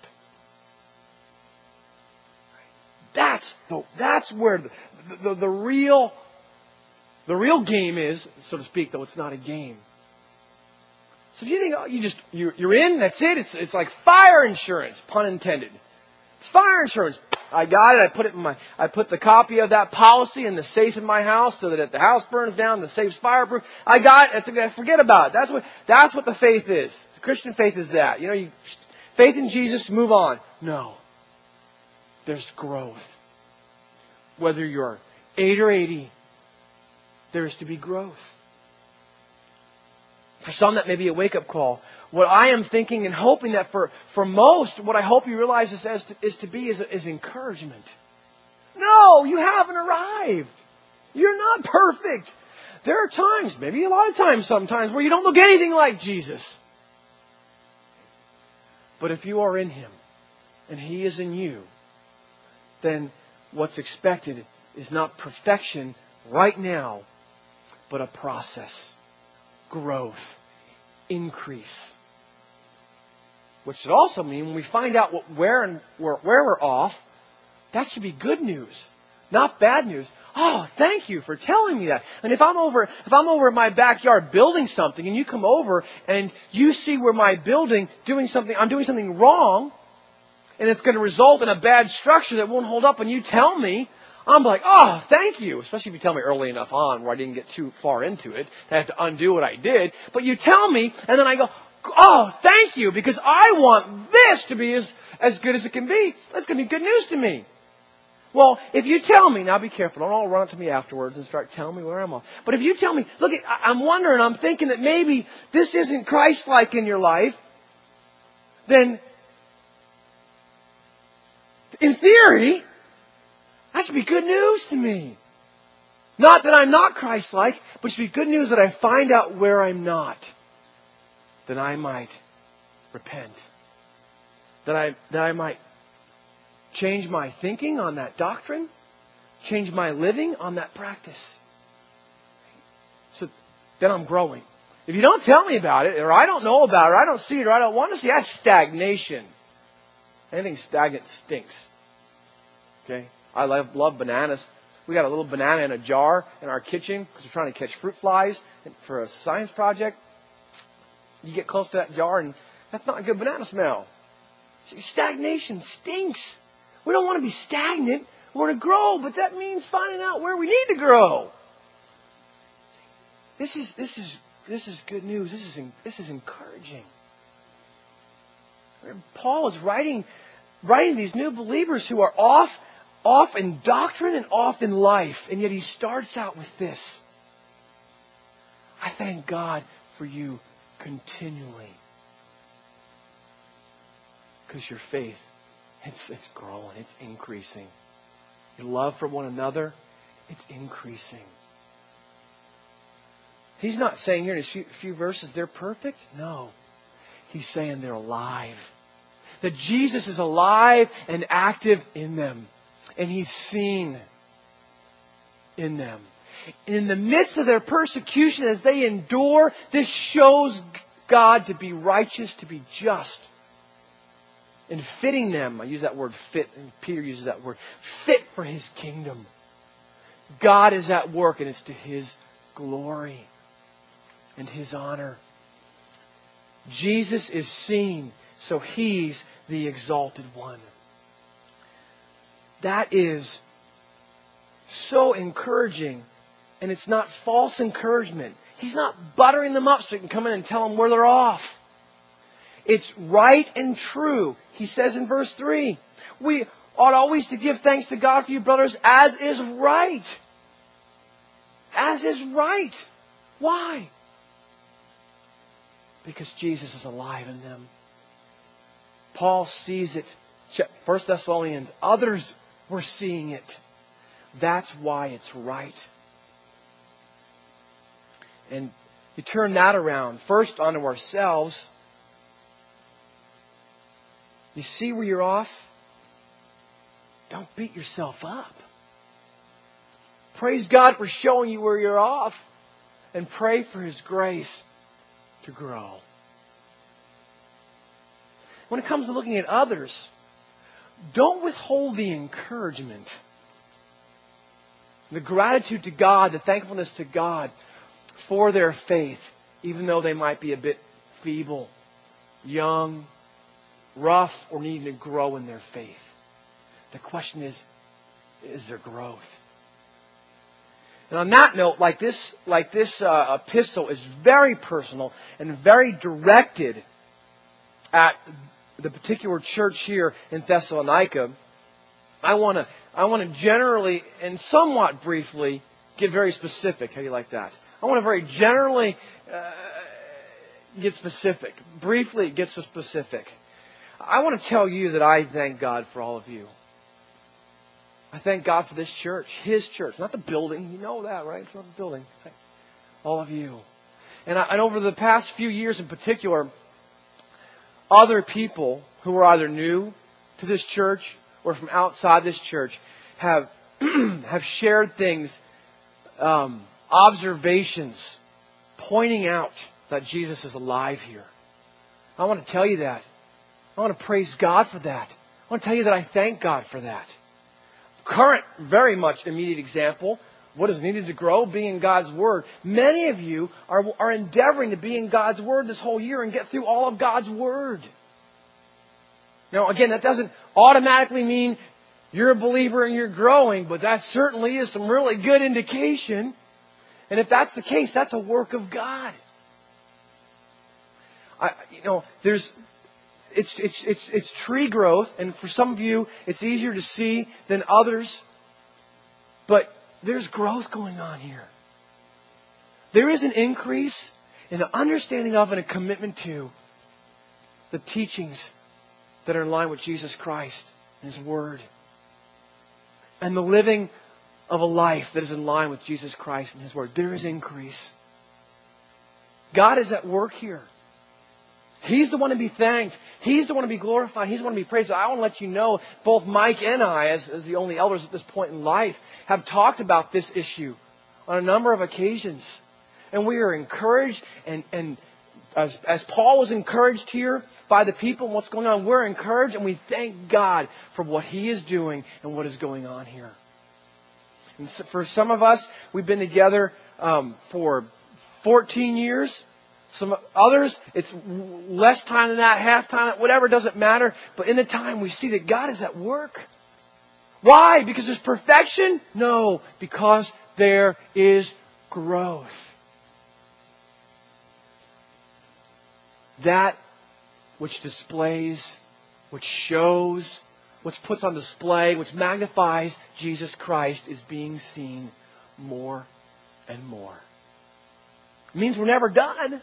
That's the, that's where the, the, the real, the real game is, so to speak, though it's not a game. So if you think, oh, you just, you're, you're in, that's it. It's, it's like fire insurance, pun intended. It's fire insurance. I got it. I put it in my, I put the copy of that policy in the safe in my house so that if the house burns down, the safe's fireproof. I got it. It's okay. Forget about it. That's what, that's what the faith is. The Christian faith is that. You know, you, faith in Jesus, move on. No. There's growth. Whether you're eight or eighty, there is to be growth. For some, that may be a wake-up call. What I am thinking and hoping that for, for most, what I hope you realize this as to, is to be is, is encouragement. No, you haven't arrived. You're not perfect. There are times, maybe a lot of times sometimes, where you don't look anything like Jesus. But if you are in Him and He is in you, then what's expected is not perfection right now, but a process, growth, increase. Which should also mean when we find out what, where and where, where we're off, that should be good news, not bad news. Oh, thank you for telling me that. And if I'm over, if I'm over in my backyard building something, and you come over and you see where my building doing something, I'm doing something wrong, and it's going to result in a bad structure that won't hold up, and you tell me, I'm like, oh, thank you. Especially if you tell me early enough on where I didn't get too far into it. I have to undo what I did. But you tell me, and then I go, oh, thank you, because I want this to be as, as good as it can be. That's going to be good news to me. Well, if you tell me, now be careful, don't all run up to me afterwards and start telling me where I'm off. But if you tell me, look, I'm wondering, I'm thinking that maybe this isn't Christ-like in your life, then in theory, that should be good news to me. Not that I'm not Christ-like, but it should be good news that I find out where I'm not. That I might repent. That I, that I might change my thinking on that doctrine. Change my living on that practice. So then I'm growing. If you don't tell me about it, or I don't know about it, or I don't see it, or I don't want to see it, that's stagnation. Anything stagnant stinks. Okay? I love, love bananas. We got a little banana in a jar in our kitchen because we're trying to catch fruit flies for a science project. You get close to that jar and that's not a good banana smell. Stagnation stinks. We don't want to be stagnant. We want to grow, but that means finding out where we need to grow. This is this is this is good news. This is this is encouraging. Paul is writing writing these new believers who are off off in doctrine and off in life, and yet he starts out with this. I thank God for you continually. Because your faith, it's, it's growing, it's increasing. Your love for one another, it's increasing. He's not saying here in a few, few verses they're perfect. No. He's saying they're alive. That Jesus is alive and active in them. And He's seen in them. And in the midst of their persecution, as they endure, this shows God to be righteous, to be just. And fitting them, I use that word fit, and Peter uses that word, fit for His kingdom. God is at work, and it's to His glory and His honor. Jesus is seen, so He's the exalted one. That is so encouraging. And it's not false encouragement. He's not buttering them up so He can come in and tell them where they're off. It's right and true. He says in verse three, we ought always to give thanks to God for you, brothers, as is right. As is right. Why? Because Jesus is alive in them. Paul sees it. First Thessalonians, others were seeing it. That's why it's right. And you turn that around. First onto ourselves. You see where you're off? Don't beat yourself up. Praise God for showing you where you're off. And pray for His grace to grow. When it comes to looking at others, don't withhold the encouragement. The gratitude to God, the thankfulness to God for their faith, even though they might be a bit feeble, young, rough, or needing to grow in their faith. The question is, is there growth? And on that note, like this, like this uh, epistle is very personal and very directed at the particular church here in Thessalonica, I want to I want to generally and somewhat briefly get very specific. How do you like that? I want to very generally uh, get specific. Briefly get so specific. I want to tell you that I thank God for all of you. I thank God for this church, His church, not the building. You know that, right? It's not the building. All of you. And, I, and over the past few years in particular, other people who are either new to this church or from outside this church have have shared things, um, observations, pointing out that Jesus is alive here. I want to tell you that. I want to praise God for that. I want to tell you that I thank God for that. Current, very much immediate example, what is needed to grow? Being in God's Word. Many of you are, are endeavoring to be in God's Word this whole year and get through all of God's Word. Now, again, that doesn't automatically mean you're a believer and you're growing, but that certainly is some really good indication. And if that's the case, that's a work of God. I, you know, there's, it's, it's, it's, it's tree growth, and for some of you, it's easier to see than others. But there's growth going on here. There is an increase in the understanding of and a commitment to the teachings that are in line with Jesus Christ and His Word. And the living of a life that is in line with Jesus Christ and His Word. There is increase. God is at work here. He's the one to be thanked. He's the one to be glorified. He's the one to be praised. I want to let you know, both Mike and I, as, as the only elders at this point in life, have talked about this issue on a number of occasions. And we are encouraged, and, and as, as Paul was encouraged here by the people and what's going on, we're encouraged, and we thank God for what He is doing and what is going on here. And so for some of us, we've been together um, for fourteen years. Some others, it's less time than that, half time, whatever, doesn't matter. But in the time, we see that God is at work. Why? Because there's perfection? No, because there is growth. That which displays, which shows, which puts on display, which magnifies Jesus Christ is being seen more and more. It means we're never done.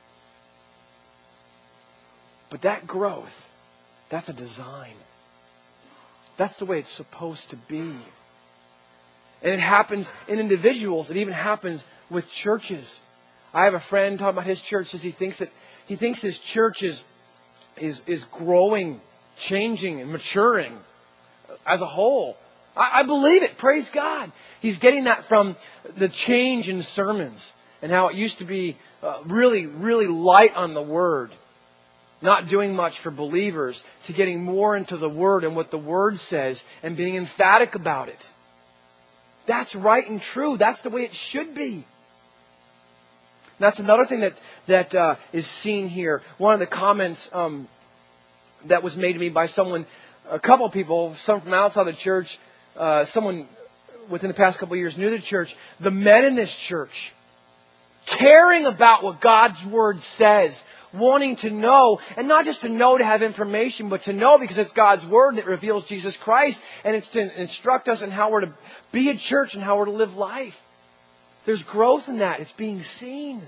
But that growth, that's a design. That's the way it's supposed to be. And it happens in individuals. It even happens with churches. I have a friend talking about his church, says he thinks that he thinks his church is, is, is growing, changing, and maturing as a whole. I, I believe it. Praise God. He's getting that from the change in sermons and how it used to be uh, really, really light on the Word. Not doing much for believers, to getting more into the Word and what the Word says and being emphatic about it. That's right and true. That's the way it should be. That's another thing that, that uh, is seen here. One of the comments um, that was made to me by someone, a couple of people, some from outside the church, uh, someone within the past couple of years new to the church, the men in this church, caring about what God's Word says, wanting to know, and not just to know to have information, but to know because it's God's Word that reveals Jesus Christ, and it's to instruct us in how we're to be a church and how we're to live life. There's growth in that. It's being seen.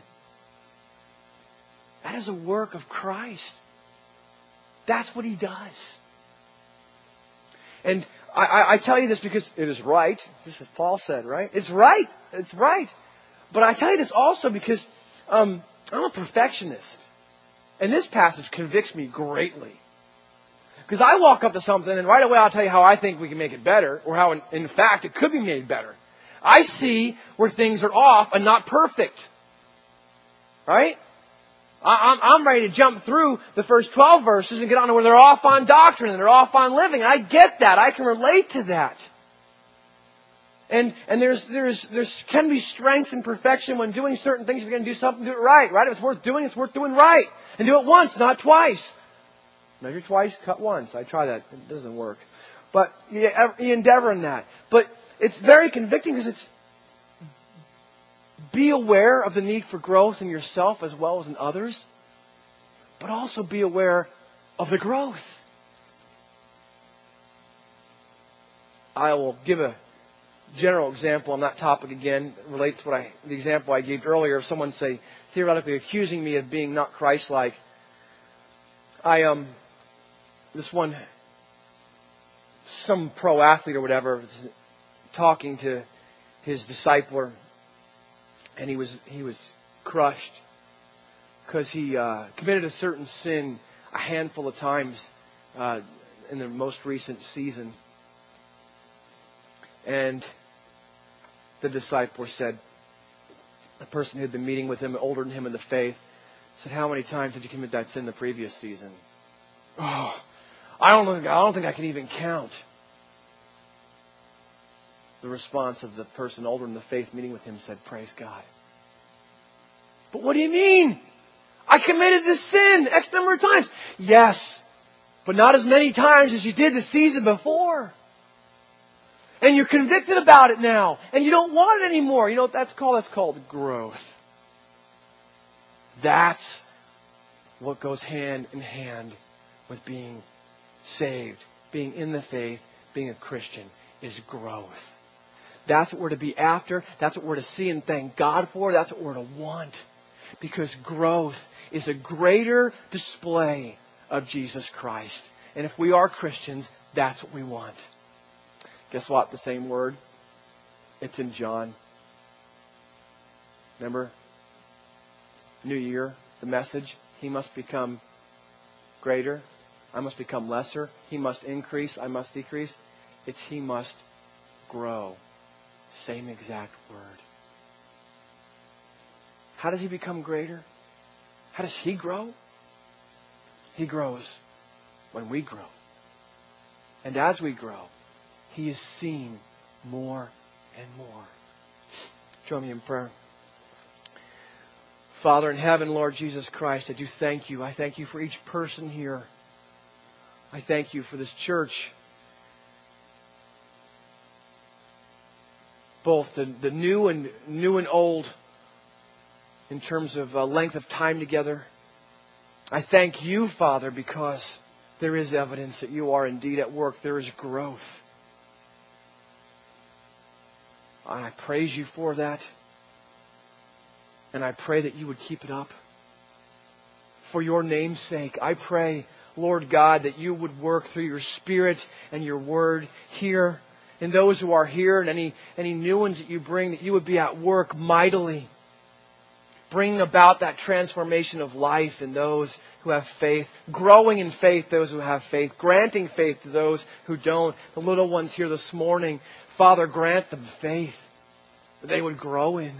That is a work of Christ. That's what He does. And I, I, I tell you this because it is right. Just as Paul said, right? It's right. It's right. But I tell you this also because um, I'm a perfectionist. And this passage convicts me greatly. Because I walk up to something and right away I'll tell you how I think we can make it better, or how in, in fact it could be made better. I see where things are off and not perfect. Right? I, I'm, I'm ready to jump through the first twelve verses and get on to where they're off on doctrine and they're off on living. And I get that. I can relate to that. And and there's there's there's can be strengths and perfection when doing certain things. If you're going to do something, do it right. Right? If it's worth doing, it's worth doing right. And do it once, not twice. Measure twice, cut once. I try that. It doesn't work. But you, you endeavor in that. But it's very convicting because it's be aware of the need for growth in yourself as well as in others. But also be aware of the growth. I will give a general example on that topic again. It relates to what I, the example I gave earlier of someone, say, theoretically accusing me of being not Christ-like. I, um, this one, some pro athlete or whatever, was talking to his discipler, And he was he was crushed because he uh, committed a certain sin a handful of times uh, in the most recent season. And the disciple said, the person who had been meeting with him, older than him in the faith, said, "How many times did you commit that sin the previous season?" "Oh, I don't think I don't think I can even count." The response of the person older in the faith meeting with him said, "Praise God." "But what do you mean? I committed this sin X number of times." "Yes, but not as many times as you did the season before. And you're convicted about it now. And you don't want it anymore." You know what that's called? That's called growth. That's what goes hand in hand with being saved, being in the faith, being a Christian, is growth. That's what we're to be after. That's what we're to see and thank God for. That's what we're to want. Because growth is a greater display of Jesus Christ. And if we are Christians, that's what we want. Guess what? The same word. It's in John. Remember? New year. The message. He must become greater. I must become lesser. He must increase. I must decrease. It's He must grow. Same exact word. How does He become greater? How does He grow? He grows when we grow. And as we grow, He is seen more and more. Join me in prayer. Father in heaven, Lord Jesus Christ, I do thank You. I thank You for each person here. I thank You for this church. Both the, the new and new and old in terms of uh, length of time together. I thank You, Father, because there is evidence that You are indeed at work. There is growth. And I praise You for that. And I pray that You would keep it up. For Your name's sake, I pray, Lord God, that You would work through Your Spirit and Your Word here. And those who are here and any, any new ones that You bring, that You would be at work mightily. Bringing about that transformation of life in those who have faith. Growing in faith, those who have faith. Granting faith to those who don't. The little ones here this morning, Father, grant them faith that they would grow in.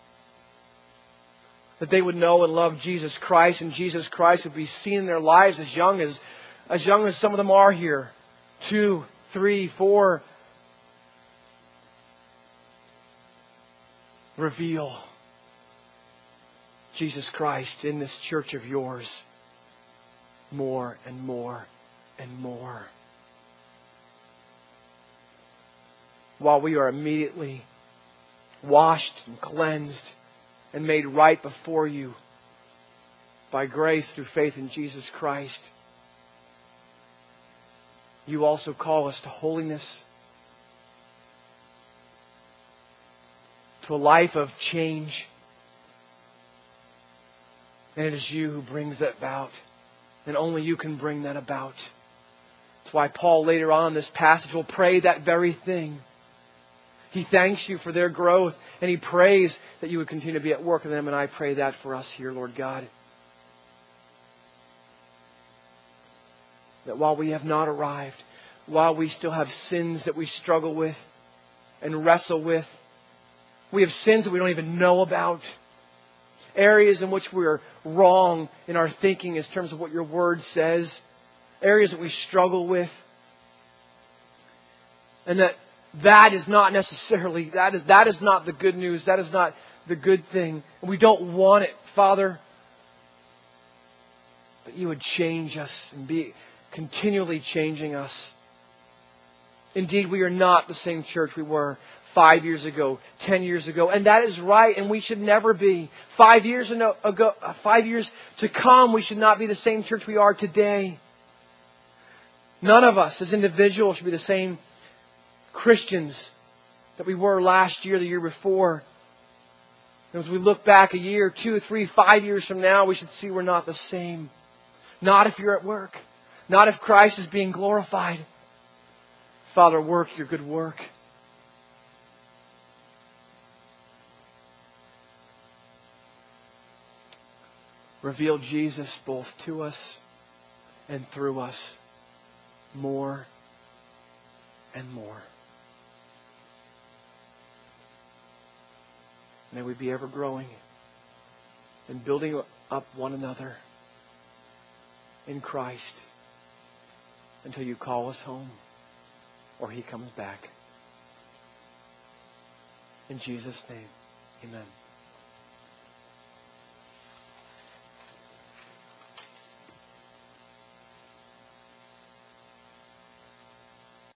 That they would know and love Jesus Christ, and Jesus Christ would be seen in their lives as young as, as young as some of them are here. Two, three, four. Reveal Jesus Christ in this church of Yours more and more and more. While we are immediately washed and cleansed and made right before You by grace through faith in Jesus Christ, You also call us to holiness, to a life of change. And it is You who brings that about. And only You can bring that about. That's why Paul later on in this passage will pray that very thing. He thanks You for their growth. And he prays that You would continue to be at work in them. And I pray that for us here, Lord God. That while we have not arrived, while we still have sins that we struggle with and wrestle with, we have sins that we don't even know about. Areas in which we are wrong in our thinking in terms of what Your Word says. Areas that we struggle with. And that that is not necessarily, that is, that is not the good news. That is not the good thing. We don't want it, Father. But You would change us and be continually changing us. Indeed, we are not the same church we were five years ago, ten years ago. And that is right, and we should never be. Five years ago, five years to come, we should not be the same church we are today. None of us as individuals should be the same Christians that we were last year, the year before. And as we look back a year, two, three, five years from now, we should see we're not the same. Not if You're at work. Not if Christ is being glorified. Father, work Your good work. reveal Jesus both to us and through us more and more. May we be ever growing and building up one another in Christ until you call us home or He comes back. In Jesus' name, amen.